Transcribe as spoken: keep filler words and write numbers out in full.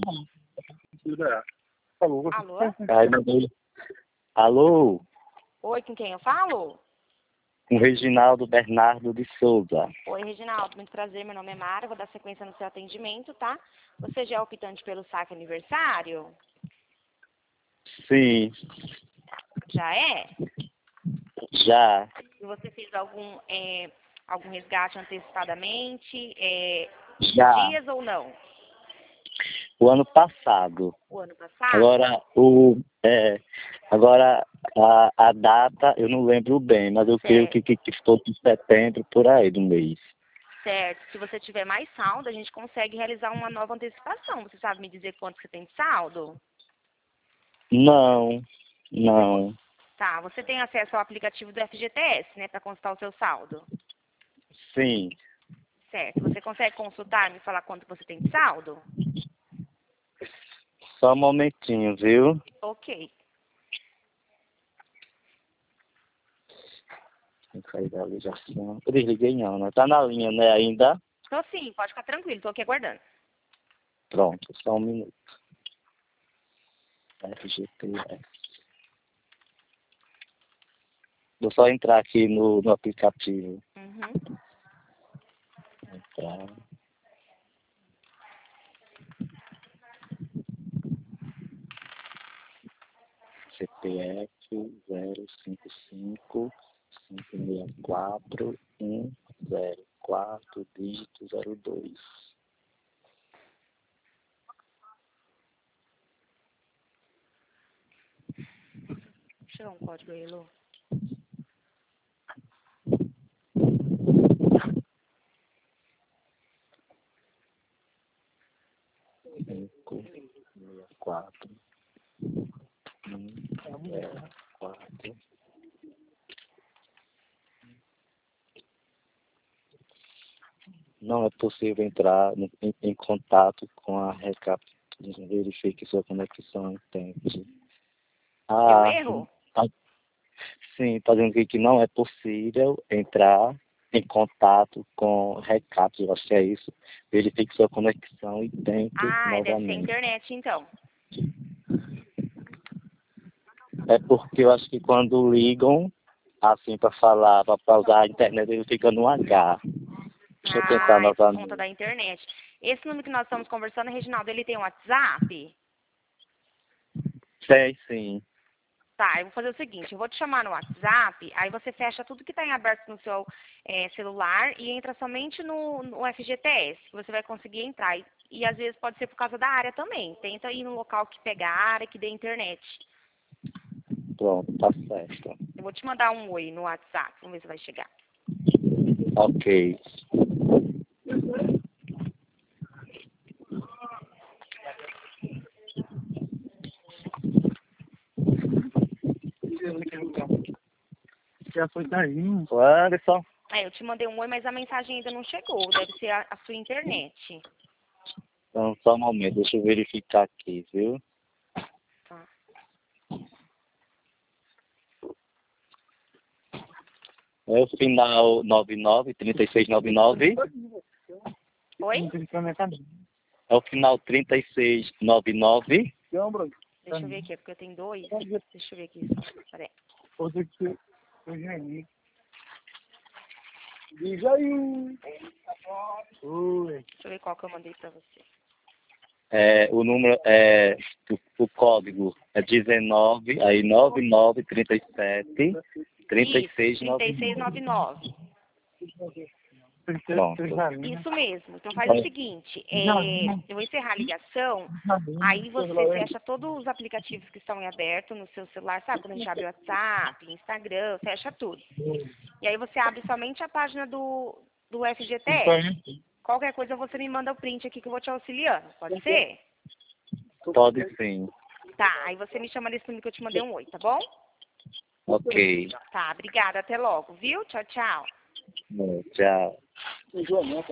Alô? Ai, meu Deus. Alô? Oi, com quem eu falo? Com Reginaldo Bernardo de Souza. Oi, Reginaldo, muito prazer, meu nome é Mara, vou dar sequência no seu atendimento, tá? Você já é optante pelo saque aniversário? Sim, Já é? já. E você fez algum, é, algum resgate antecipadamente, é, Já. dias ou não? O ano passado. O ano passado? Agora, o, é, agora a, a data eu não lembro bem, mas eu creio que, que, que ficou em setembro, por aí do mês. Certo. Se você tiver mais saldo, a gente consegue realizar uma nova antecipação. Você sabe me dizer quanto você tem de saldo? Não, não. Tá, você tem acesso ao aplicativo do F G T S, né, para consultar o seu saldo? Sim. Certo. Você consegue consultar e me falar quanto você tem de saldo? Só um momentinho, viu? Ok. Tem que sair da ligação. Eu desliguei não, né? Tá na linha, né, ainda? Tô sim, pode ficar tranquilo, tô aqui aguardando. Pronto, só um minuto. F G T S. Vou só entrar aqui no, no aplicativo. Uhum. Entrar. C P F zero cinco cinco cinco seis quatro um zero quatro dígito zero dois. Deixa eu dar um código aí, Lu. cinco seis quatro um zero quatro. Não é possível entrar em, em, em contato com a Recap. Verifique sua conexão. Tente. Deu Ah, erro? tá, sim, está dizendo aqui que não é possível entrar em contato com Recap. Eu acho que é isso. Verifique sua conexão e tente Ah, deve ser novamente. internet, então. É porque eu acho que quando ligam, assim, para falar, para usar a internet, ele fica no H. Deixa eu tentar Ah, é por conta novamente. da internet. Esse número que nós estamos conversando, Reginaldo, ele tem um WhatsApp? Tem, sim. Tá, eu vou fazer o seguinte, eu vou te chamar no WhatsApp, aí você fecha tudo que está em aberto no seu é, celular e entra somente no, no F G T S, que você vai conseguir entrar. E, e às vezes pode ser por causa da área também. Tenta ir no local que pega a área, que dê internet. Pronto, tá certo. Eu vou te mandar um oi no WhatsApp, vamos ver se vai chegar. Ok. Já foi daí. Ô, Anderson. É, eu te mandei um oi, mas a mensagem ainda não chegou. Deve ser a, a sua internet. Então, só um momento, deixa eu verificar aqui, viu? Tá. É o final nove nove, trinta e seis noventa e nove. Oi? É o final trinta e seis noventa e nove. Deixa eu ver aqui, é porque eu tenho dois. Deixa eu ver aqui só. Peraí. Diz aí. Oi. Deixa eu ver qual que eu mandei pra você. É, o número é o, o código é dezenove, aí nove nove trinta e sete trinta e seis Isso, trinta e seis noventa e nove. Pronto. Isso mesmo. Então faz o seguinte, é, eu vou encerrar a ligação, aí você fecha todos os aplicativos que estão em aberto no seu celular, sabe? Quando a gente abre o WhatsApp, Instagram, fecha tudo. E aí você abre somente a página do, do F G T S. Qualquer coisa você me manda o print aqui que eu vou te auxiliando. Pode ser? Pode sim. Tá, aí você me chama nesse número que eu te mandei um oi, tá bom? Ok. Tá, obrigada. Até logo, viu? Tchau, tchau. Tchau.